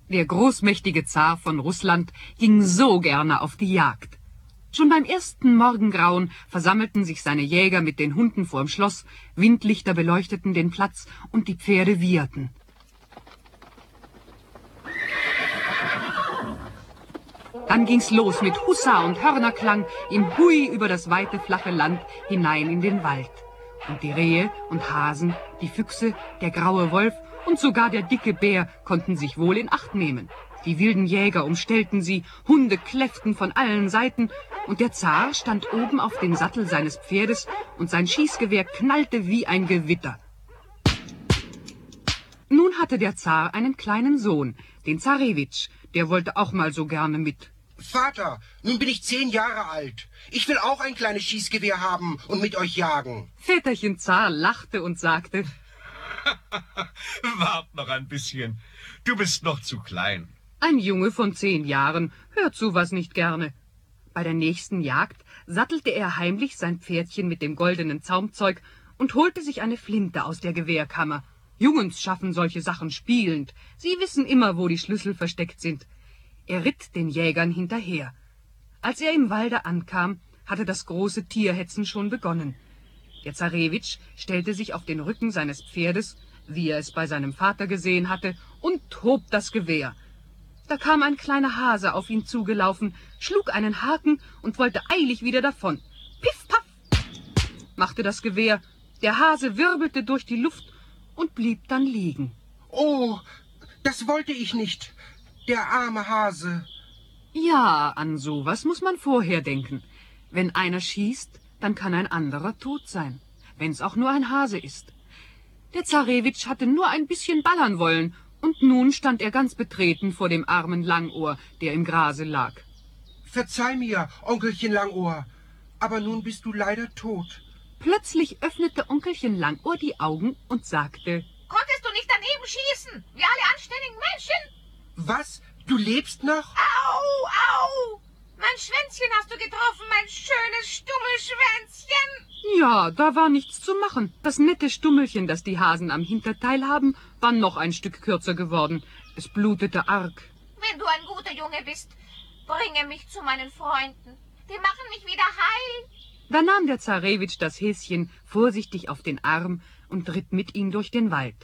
Der großmächtige Zar von Russland ging so gerne auf die Jagd. Schon beim ersten Morgengrauen versammelten sich seine Jäger mit den Hunden vorm Schloss, Windlichter beleuchteten den Platz und die Pferde wieherten. Dann ging's los mit Hussa und Hörnerklang im Hui über das weite, flache Land hinein in den Wald. Und die Rehe und Hasen, die Füchse, der graue Wolf und sogar der dicke Bär konnten sich wohl in Acht nehmen. Die wilden Jäger umstellten sie, Hunde kläfften von allen Seiten, und der Zar stand oben auf dem Sattel seines Pferdes, und sein Schießgewehr knallte wie ein Gewitter. Nun hatte der Zar einen kleinen Sohn, den Zarewitsch, der wollte auch mal so gerne mit. Vater, nun bin ich 10 Jahre alt. Ich will auch ein kleines Schießgewehr haben und mit euch jagen. Väterchen Zar lachte und sagte: Wart noch ein bisschen. Du bist noch zu klein. Ein Junge von 10 Jahren hört sowas nicht gerne. Bei der nächsten Jagd sattelte er heimlich sein Pferdchen mit dem goldenen Zaumzeug und holte sich eine Flinte aus der Gewehrkammer. Jungens schaffen solche Sachen spielend. Sie wissen immer, wo die Schlüssel versteckt sind. Er ritt den Jägern hinterher. Als er im Walde ankam, hatte das große Tierhetzen schon begonnen. Der Zarewitsch stellte sich auf den Rücken seines Pferdes, wie er es bei seinem Vater gesehen hatte, und hob das Gewehr. Da kam ein kleiner Hase auf ihn zugelaufen, schlug einen Haken und wollte eilig wieder davon. Piff, paff, machte das Gewehr. Der Hase wirbelte durch die Luft und blieb dann liegen. Oh, das wollte ich nicht. Der arme Hase. Ja, an sowas muss man vorher denken. Wenn einer schießt, dann kann ein anderer tot sein, wenn's auch nur ein Hase ist. Der Zarewitsch hatte nur ein bisschen ballern wollen, und nun stand er ganz betreten vor dem armen Langohr, der im Grase lag. Verzeih mir, Onkelchen Langohr, aber nun bist du leider tot. Plötzlich öffnete Onkelchen Langohr die Augen und sagte: Konntest du nicht daneben schießen, wie alle anständigen Menschen? Was? Du lebst noch? Au, au! Mein Schwänzchen hast du getroffen, mein schönes Stummelschwänzchen. Ja, da war nichts zu machen. Das nette Stummelchen, das die Hasen am Hinterteil haben, war noch ein Stück kürzer geworden. Es blutete arg. Wenn du ein guter Junge bist, bringe mich zu meinen Freunden. Die machen mich wieder heil. Da nahm der Zarewitsch das Häschen vorsichtig auf den Arm und ritt mit ihm durch den Wald.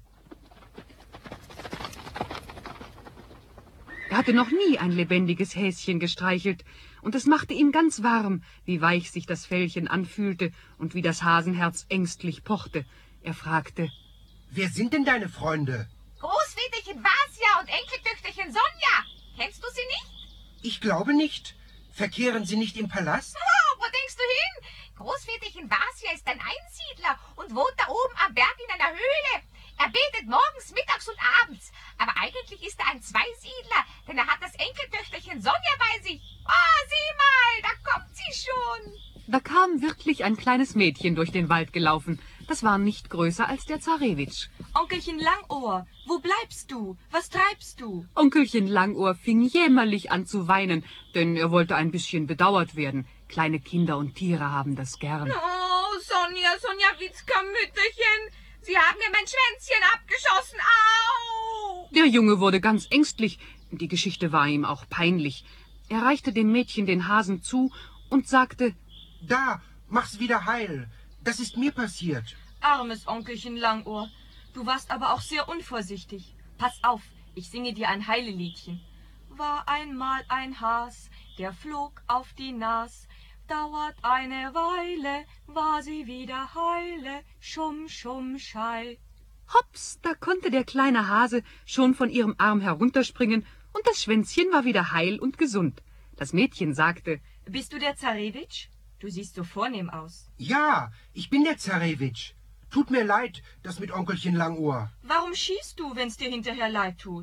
Er hatte noch nie ein lebendiges Häschen gestreichelt, und es machte ihm ganz warm, wie weich sich das Fellchen anfühlte und wie das Hasenherz ängstlich pochte. Er fragte: Wer sind denn deine Freunde? Großväterchen Vasja und Enkeltöchterchen Sonja. Kennst du sie nicht? Ich glaube nicht. Verkehren sie nicht im Palast? Oh, wo denkst du hin? Großväterchen Vasja ist ein Einsiedler und wohnt da oben am Berg in einer Höhle. Er betet morgens, mittags und abends. Aber eigentlich ist er ein Zweisiedler, denn er hat das Enkeltöchterchen Sonja bei sich. Oh, sieh mal, da kommt sie schon. Da kam wirklich ein kleines Mädchen durch den Wald gelaufen. Das war nicht größer als der Zarewitsch. Onkelchen Langohr, wo bleibst du? Was treibst du? Onkelchen Langohr fing jämmerlich an zu weinen, denn er wollte ein bisschen bedauert werden. Kleine Kinder und Tiere haben das gern. Oh, Sonja Witzka, Mütterchen. Sie haben mir mein Schwänzchen abgeschossen. Au! Der Junge wurde ganz ängstlich. Die Geschichte war ihm auch peinlich. Er reichte dem Mädchen den Hasen zu und sagte: Da, mach's wieder heil. Das ist mir passiert. Armes Onkelchen Langohr. Du warst aber auch sehr unvorsichtig. Pass auf, ich singe dir ein Heileliedchen. War einmal ein Has, der flog auf die Nas. Dauert eine Weile, war sie wieder heile. Schumm, schumm, schei. Hops, da konnte der kleine Hase schon von ihrem Arm herunterspringen, und das Schwänzchen war wieder heil und gesund. Das Mädchen sagte: Bist du der Zarewitsch? Du siehst so vornehm aus. Ja, ich bin der Zarewitsch. Tut mir leid, das mit Onkelchen Langohr. Warum schießt du, wenn's dir hinterher leid tut?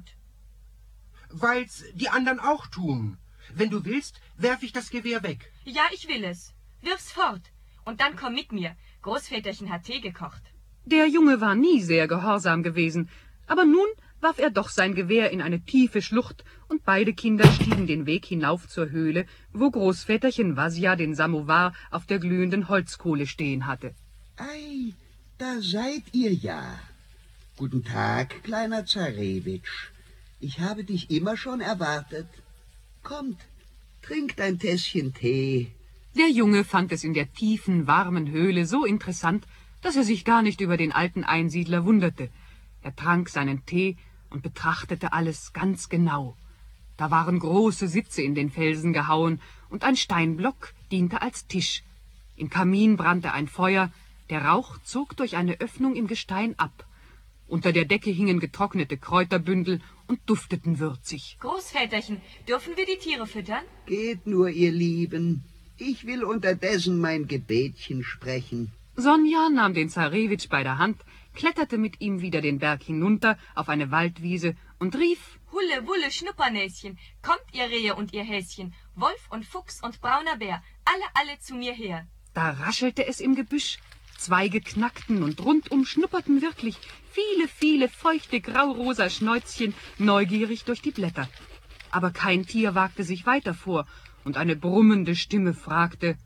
Weil's die anderen auch tun. Wenn du willst, werf ich das Gewehr weg. Ja, ich will es. Wirf's fort. Und dann komm mit mir. Großväterchen hat Tee gekocht. Der Junge war nie sehr gehorsam gewesen, aber nun warf er doch sein Gewehr in eine tiefe Schlucht, und beide Kinder stiegen den Weg hinauf zur Höhle, wo Großväterchen Vasja den Samowar auf der glühenden Holzkohle stehen hatte. Ei, da seid ihr ja. Guten Tag, kleiner Zarewitsch. ich habe dich immer schon erwartet. Kommt, trink dein Tässchen Tee. Der Junge fand es in der tiefen, warmen Höhle so interessant, dass er sich gar nicht über den alten Einsiedler wunderte. Er trank seinen Tee und betrachtete alles ganz genau. Da waren große Sitze in den Felsen gehauen, und ein Steinblock diente als Tisch. Im Kamin brannte ein Feuer, der Rauch zog durch eine Öffnung im Gestein ab. Unter der Decke hingen getrocknete Kräuterbündel und dufteten würzig. Großväterchen, dürfen wir die Tiere füttern? Geht nur, ihr Lieben. Ich will unterdessen mein Gebetchen sprechen. Sonja nahm den Zarewitsch bei der Hand, kletterte mit ihm wieder den Berg hinunter auf eine Waldwiese und rief: Hulle, Wulle, Schnuppernäschen, kommt ihr Rehe und ihr Häschen, Wolf und Fuchs und brauner Bär, alle zu mir her. Da raschelte es im Gebüsch, Zweige knackten und rundum schnupperten wirklich viele feuchte graurosa Schnäuzchen neugierig durch die Blätter. Aber kein Tier wagte sich weiter vor, und eine brummende Stimme fragte: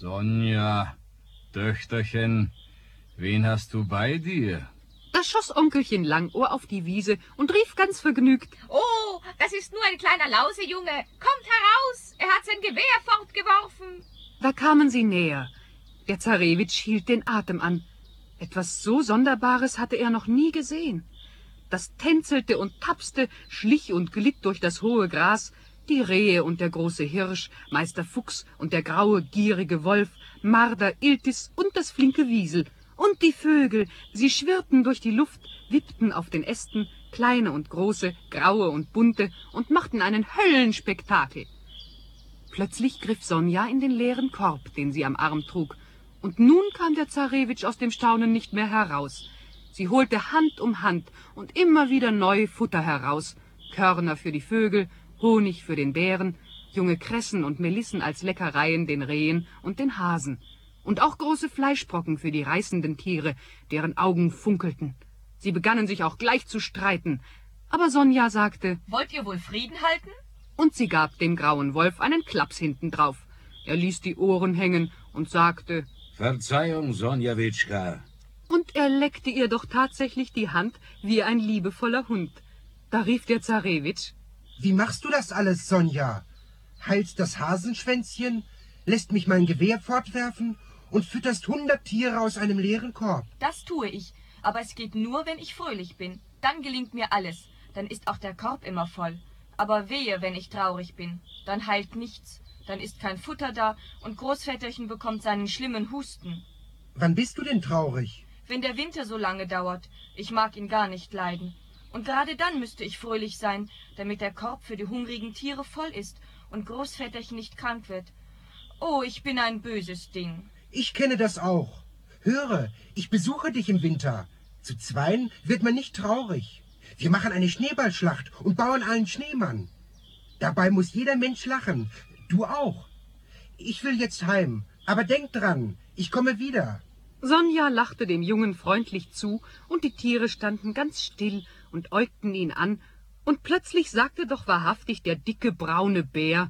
Sonja, Töchterchen, wen hast du bei dir? Da schoss Onkelchen Langohr auf die Wiese und rief ganz vergnügt: Oh, das ist nur ein kleiner Lausejunge. Kommt heraus, er hat sein Gewehr fortgeworfen. Da kamen sie näher. Der Zarewitsch hielt den Atem an. Etwas so Sonderbares hatte er noch nie gesehen. Das tänzelte und tapste, schlich und glitt durch das hohe Gras, die Rehe und der große Hirsch, Meister Fuchs und der graue, gierige Wolf, Marder, Iltis und das flinke Wiesel. Und die Vögel, sie schwirrten durch die Luft, wippten auf den Ästen, kleine und große, graue und bunte, und machten einen Höllenspektakel. Plötzlich griff Sonja in den leeren Korb, den sie am Arm trug, und nun kam der Zarewitsch aus dem Staunen nicht mehr heraus. Sie holte Hand um Hand und immer wieder neu Futter heraus, Körner für die Vögel, Honig für den Bären, junge Kressen und Melissen als Leckereien den Rehen und den Hasen, und auch große Fleischbrocken für die reißenden Tiere, deren Augen funkelten. Sie begannen sich auch gleich zu streiten, aber Sonja sagte: Wollt ihr wohl Frieden halten? Und sie gab dem grauen Wolf einen Klaps hintendrauf. Er ließ die Ohren hängen und sagte: Verzeihung, Sonjawitschka. Und er leckte ihr doch tatsächlich die Hand wie ein liebevoller Hund. Da rief der Zarewitsch: Wie machst du das alles, Sonja? Heilst das Hasenschwänzchen, lässt mich mein Gewehr fortwerfen und fütterst 100 Tiere aus einem leeren Korb. Das tue ich, aber es geht nur, wenn ich fröhlich bin. Dann gelingt mir alles, dann ist auch der Korb immer voll. Aber wehe, wenn ich traurig bin, dann heilt nichts. Dann ist kein Futter da und Großväterchen bekommt seinen schlimmen Husten. Wann bist du denn traurig? Wenn der Winter so lange dauert, ich mag ihn gar nicht leiden. Und gerade dann müsste ich fröhlich sein, damit der Korb für die hungrigen Tiere voll ist und Großväterchen nicht krank wird. Oh, ich bin ein böses Ding. Ich kenne das auch. Höre, ich besuche dich im Winter. Zu zweien wird man nicht traurig. Wir machen eine Schneeballschlacht und bauen einen Schneemann. Dabei muss jeder Mensch lachen. Du auch. Ich will jetzt heim, aber denk dran, ich komme wieder. Sonja lachte dem Jungen freundlich zu, und die Tiere standen ganz still und äugten ihn an, und plötzlich sagte doch wahrhaftig der dicke braune Bär: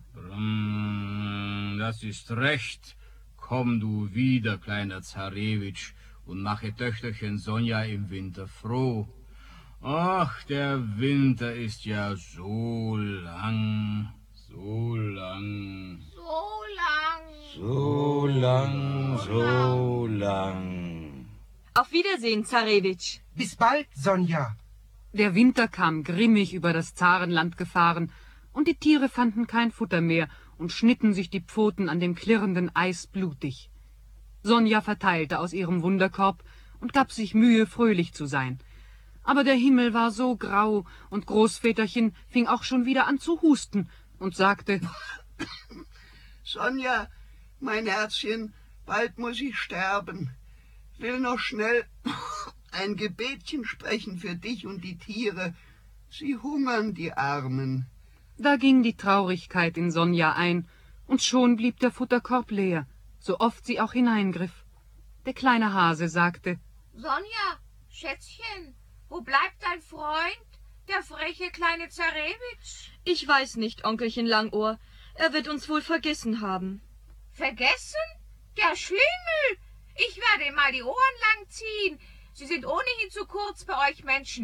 Das ist recht. Komm du wieder, kleiner Zarewitsch, und mache Töchterchen Sonja im Winter froh. Ach, der Winter ist ja so lang, so lang. So lang. Auf Wiedersehen, Zarewitsch. Bis bald, Sonja. Der Winter kam grimmig über das Zarenland gefahren, und die Tiere fanden kein Futter mehr und schnitten sich die Pfoten an dem klirrenden Eis blutig. Sonja verteilte aus ihrem Wunderkorb und gab sich Mühe, fröhlich zu sein. Aber der Himmel war so grau, und Großväterchen fing auch schon wieder an zu husten und sagte: Sonja, mein Herzchen, bald muss ich sterben. Will noch schnell ein Gebetchen sprechen für dich und die Tiere. Sie hungern, die Armen. Da ging die Traurigkeit in Sonja ein, und schon blieb der Futterkorb leer, so oft sie auch hineingriff. Der kleine Hase sagte: Sonja, Schätzchen, wo bleibt dein Freund, der freche kleine Zarewitsch? Ich weiß nicht, Onkelchen Langohr. Er wird uns wohl vergessen haben. Vergessen? Der Schlingel! Ich werde ihm mal die Ohren lang ziehen. Sie sind ohnehin zu kurz bei euch Menschen.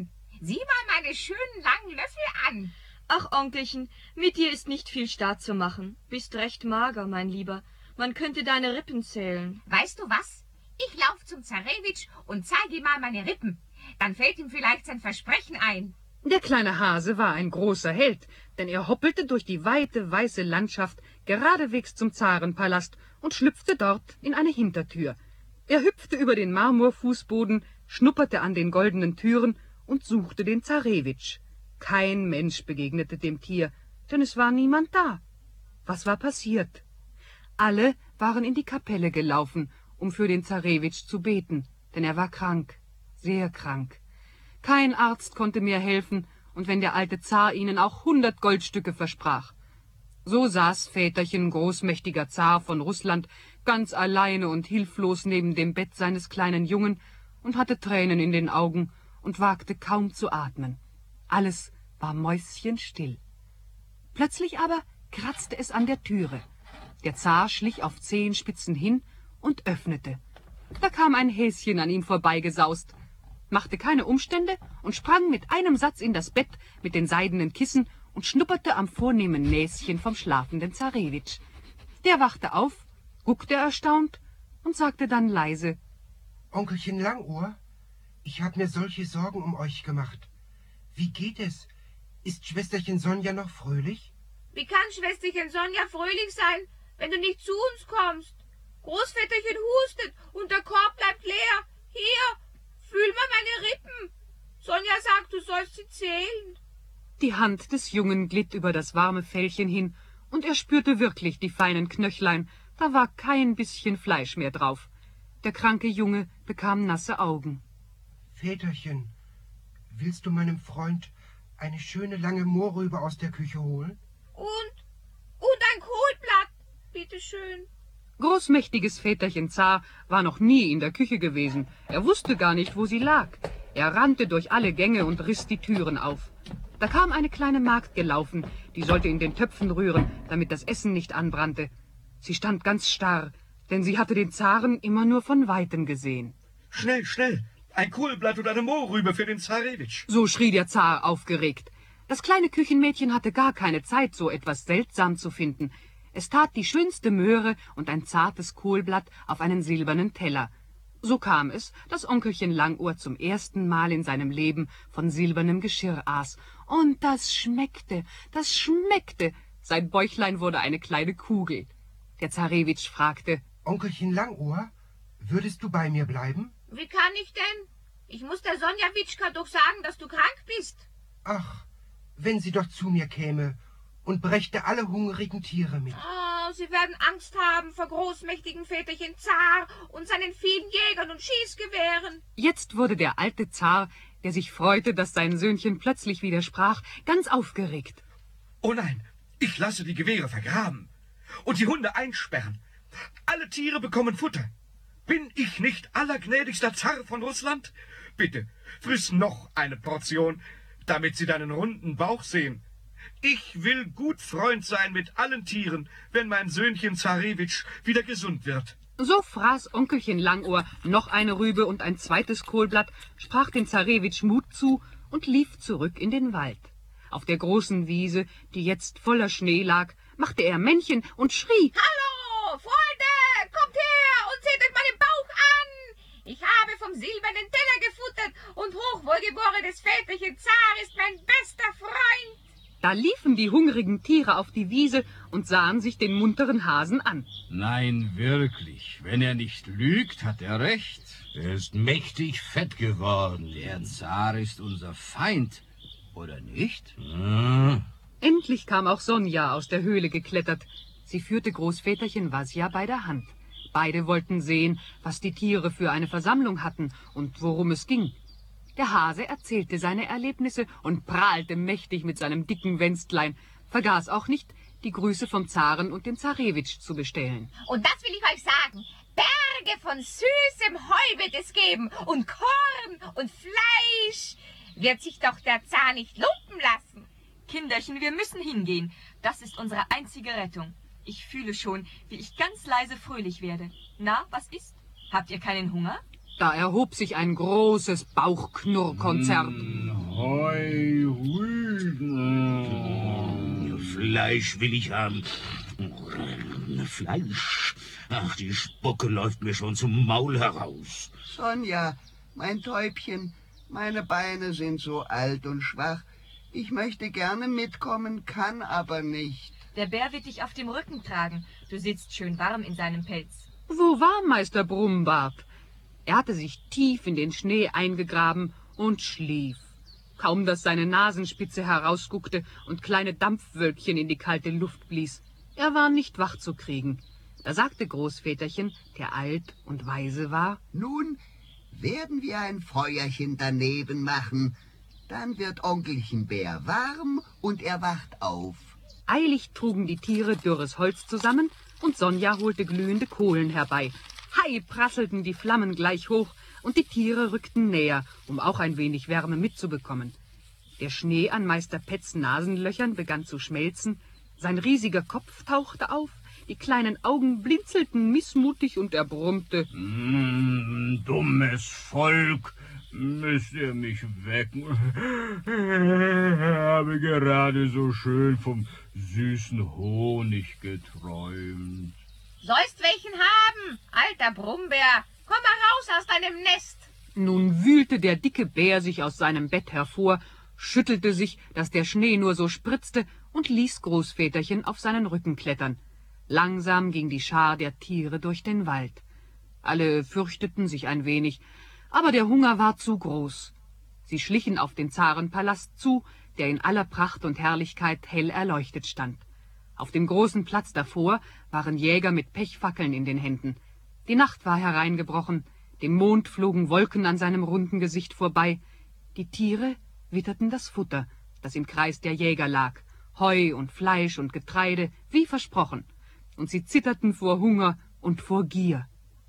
Sieh mal meine schönen langen Löffel an. Ach, Onkelchen, mit dir ist nicht viel Staat zu machen. Bist recht mager, mein Lieber. Man könnte deine Rippen zählen. Weißt du was? Ich lauf zum Zarewitsch und zeige ihm mal meine Rippen. Dann fällt ihm vielleicht sein Versprechen ein. Der kleine Hase war ein großer Held, denn er hoppelte durch die weite, weiße Landschaft geradewegs zum Zarenpalast und schlüpfte dort in eine Hintertür. Er hüpfte über den Marmorfußboden, schnupperte an den goldenen Türen und suchte den Zarewitsch. Kein Mensch begegnete dem Tier, denn es war niemand da. Was war passiert? Alle waren in die Kapelle gelaufen, um für den Zarewitsch zu beten, denn er war krank, sehr krank. Kein Arzt konnte mehr helfen, und wenn der alte Zar ihnen auch 100 Goldstücke versprach. So saß Väterchen, großmächtiger Zar von Russland, ganz alleine und hilflos neben dem Bett seines kleinen Jungen und hatte Tränen in den Augen und wagte kaum zu atmen. Alles war mäuschenstill. Plötzlich aber kratzte es an der Türe. Der Zar schlich auf Zehenspitzen hin und öffnete. Da kam ein Häschen an ihm vorbeigesaust, machte keine Umstände und sprang mit einem Satz in das Bett mit den seidenen Kissen und schnupperte am vornehmen Näschen vom schlafenden Zarewitsch. Der wachte auf, guckte erstaunt und sagte dann leise: Onkelchen Langohr, ich habe mir solche Sorgen um euch gemacht. Wie geht es? Ist Schwesterchen Sonja noch fröhlich? Wie kann Schwesterchen Sonja fröhlich sein, wenn du nicht zu uns kommst? Großväterchen hustet und der Korb bleibt leer. Hier, fühl mal meine Rippen. Sonja sagt, du sollst sie zählen. Die Hand des Jungen glitt über das warme Fellchen hin, und er spürte wirklich die feinen Knöchlein, da war kein bisschen Fleisch mehr drauf. Der kranke Junge bekam nasse Augen. Väterchen, willst du meinem Freund eine schöne lange Mohrrübe aus der Küche holen? Und ein Kohlblatt, bitteschön. Großmächtiges Väterchen Zar war noch nie in der Küche gewesen. Er wusste gar nicht, wo sie lag. Er rannte durch alle Gänge und riss die Türen auf. Da kam eine kleine Magd gelaufen, die sollte in den Töpfen rühren, damit das Essen nicht anbrannte. Sie stand ganz starr, denn sie hatte den Zaren immer nur von Weitem gesehen. Schnell, schnell! Ein Kohlblatt und eine Mohrrübe für den Zarewitsch. So schrie der Zar aufgeregt. Das kleine Küchenmädchen hatte gar keine Zeit, so etwas seltsam zu finden. Es tat die schönste Möhre und ein zartes Kohlblatt auf einen silbernen Teller. So kam es, dass Onkelchen Langohr zum ersten Mal in seinem Leben von silbernem Geschirr aß. Und das schmeckte, das schmeckte. Sein Bäuchlein wurde eine kleine Kugel. Der Zarewitsch fragte: Onkelchen Langohr, würdest du bei mir bleiben? Wie kann ich denn? Ich muss der Sonja Witschka doch sagen, dass du krank bist. Ach, wenn sie doch zu mir käme und brächte alle hungrigen Tiere mit. Oh, sie werden Angst haben vor großmächtigen Väterchen Zar und seinen vielen Jägern und Schießgewehren. Jetzt wurde der alte Zar, der sich freute, dass sein Söhnchen plötzlich wieder sprach, ganz aufgeregt. Oh nein, ich lasse die Gewehre vergraben und die Hunde einsperren. Alle Tiere bekommen Futter. Bin ich nicht allergnädigster Zar von Russland? Bitte, friss noch eine Portion, damit sie deinen runden Bauch sehen. Ich will gut Freund sein mit allen Tieren, wenn mein Söhnchen Zarewitsch wieder gesund wird. So fraß Onkelchen Langohr noch eine Rübe und ein zweites Kohlblatt, sprach dem Zarewitsch Mut zu und lief zurück in den Wald. Auf der großen Wiese, die jetzt voller Schnee lag, machte er Männchen und schrie: Hallo, Freunde, kommt her und seht euch meinen Bauch an. Ich habe vom silbernen Teller gefuttert und hochwohlgeborenes Väterchen Zar ist mein bester Freund. Da liefen die hungrigen Tiere auf die Wiese und sahen sich den munteren Hasen an. Nein, wirklich. Wenn er nicht lügt, hat er recht. Er ist mächtig fett geworden. Der Zar ist unser Feind, oder nicht? Hm. Endlich kam auch Sonja aus der Höhle geklettert. Sie führte Großväterchen Wasja bei der Hand. Beide wollten sehen, was die Tiere für eine Versammlung hatten und worum es ging. Der Hase erzählte seine Erlebnisse und prahlte mächtig mit seinem dicken Wänstlein, vergaß auch nicht, die Grüße vom Zaren und dem Zarewitsch zu bestellen. Und das will ich euch sagen. Berge von süßem Heu wird es geben und Korn und Fleisch. Wird sich doch der Zar nicht lumpen lassen. Kinderchen, wir müssen hingehen. Das ist unsere einzige Rettung. Ich fühle schon, wie ich ganz leise fröhlich werde. Na, was ist? Habt ihr keinen Hunger? Da erhob sich ein großes Bauchknurrkonzert. Hoi, hui. Fleisch will ich haben. Fleisch. Ach, die Spucke läuft mir schon zum Maul heraus. Sonja, mein Täubchen, meine Beine sind so alt und schwach. Ich möchte gerne mitkommen, kann aber nicht. Der Bär wird dich auf dem Rücken tragen. Du sitzt schön warm in seinem Pelz. Wo war Meister Brummbart? Er hatte sich tief in den Schnee eingegraben und schlief. Kaum, dass seine Nasenspitze herausguckte und kleine Dampfwölkchen in die kalte Luft blies. Er war nicht wach zu kriegen. Da sagte Großväterchen, der alt und weise war: Nun werden wir ein Feuerchen daneben machen. Dann wird Onkelchen Bär warm und er wacht auf. Eilig trugen die Tiere dürres Holz zusammen und Sonja holte glühende Kohlen herbei. Hei, prasselten die Flammen gleich hoch und die Tiere rückten näher, um auch ein wenig Wärme mitzubekommen. Der Schnee an Meister Petz Nasenlöchern begann zu schmelzen, sein riesiger Kopf tauchte auf, die kleinen Augen blinzelten missmutig und er brummte: Dummes Volk, müsst ihr mich wecken? Ich habe gerade so schön vom süßen Honig geträumt. Sollst welchen haben, alter Brummbär. Komm mal raus aus deinem Nest. Nun wühlte der dicke Bär sich aus seinem Bett hervor, schüttelte sich, dass der Schnee nur so spritzte, und ließ Großväterchen auf seinen Rücken klettern. Langsam ging die Schar der Tiere durch den Wald. Alle fürchteten sich ein wenig, aber der Hunger war zu groß. Sie schlichen auf den Zarenpalast zu, der in aller Pracht und Herrlichkeit hell erleuchtet stand. Auf dem großen Platz davor waren Jäger mit Pechfackeln in den Händen. Die Nacht war hereingebrochen, dem Mond flogen Wolken an seinem runden Gesicht vorbei. Die Tiere witterten das Futter, das im Kreis der Jäger lag, Heu und Fleisch und Getreide, wie versprochen, und sie zitterten vor Hunger und vor Gier.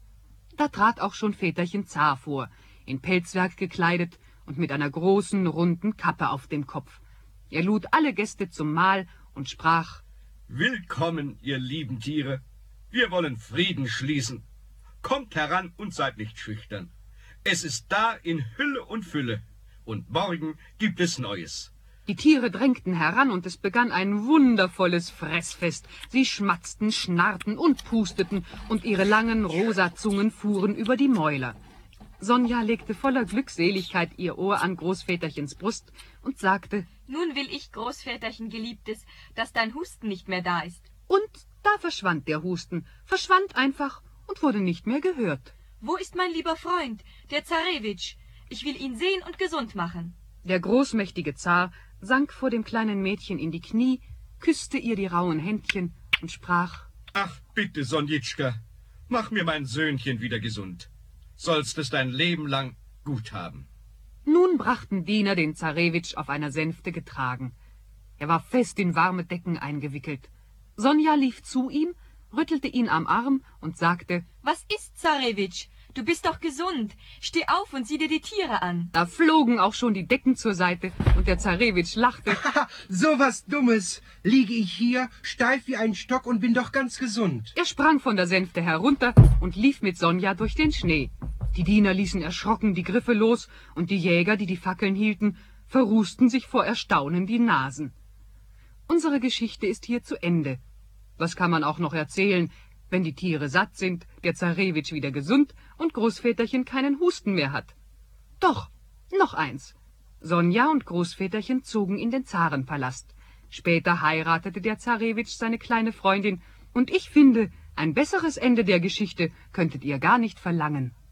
Da trat auch schon Väterchen Zar vor, in Pelzwerk gekleidet und mit einer großen, runden Kappe auf dem Kopf. Er lud alle Gäste zum Mahl und sprach: Willkommen, ihr lieben Tiere. Wir wollen Frieden schließen. Kommt heran und seid nicht schüchtern. Es ist da in Hülle und Fülle. Und morgen gibt es Neues. Die Tiere drängten heran und es begann ein wundervolles Fressfest. Sie schmatzten, schnarrten und pusteten und ihre langen rosa Zungen fuhren über die Mäuler. Sonja legte voller Glückseligkeit ihr Ohr an Großväterchens Brust und sagte: Nun will ich, Großväterchen Geliebtes, dass dein Husten nicht mehr da ist. Und da verschwand der Husten, verschwand einfach und wurde nicht mehr gehört. Wo ist mein lieber Freund, der Zarewitsch? Ich will ihn sehen und gesund machen. Der großmächtige Zar sank vor dem kleinen Mädchen in die Knie, küsste ihr die rauen Händchen und sprach: Ach, bitte, Sonjitschka, mach mir mein Söhnchen wieder gesund. Sollst es dein Leben lang gut haben. Nun brachten Diener den Zarewitsch auf einer Sänfte getragen. Er war fest in warme Decken eingewickelt. Sonja lief zu ihm, rüttelte ihn am Arm und sagte: Was ist, Zarewitsch? Du bist doch gesund. Steh auf und sieh dir die Tiere an. Da flogen auch schon die Decken zur Seite und der Zarewitsch lachte. So was Dummes. Liege ich hier, steif wie ein Stock und bin doch ganz gesund. Er sprang von der Sänfte herunter und lief mit Sonja durch den Schnee. Die Diener ließen erschrocken die Griffe los und die Jäger, die die Fackeln hielten, verrußten sich vor Erstaunen die Nasen. Unsere Geschichte ist hier zu Ende. Was kann man auch noch erzählen, wenn die Tiere satt sind, der Zarewitsch wieder gesund und Großväterchen keinen Husten mehr hat? Doch, noch eins. Sonja und Großväterchen zogen in den Zarenpalast. Später heiratete der Zarewitsch seine kleine Freundin, und ich finde, ein besseres Ende der Geschichte könntet ihr gar nicht verlangen.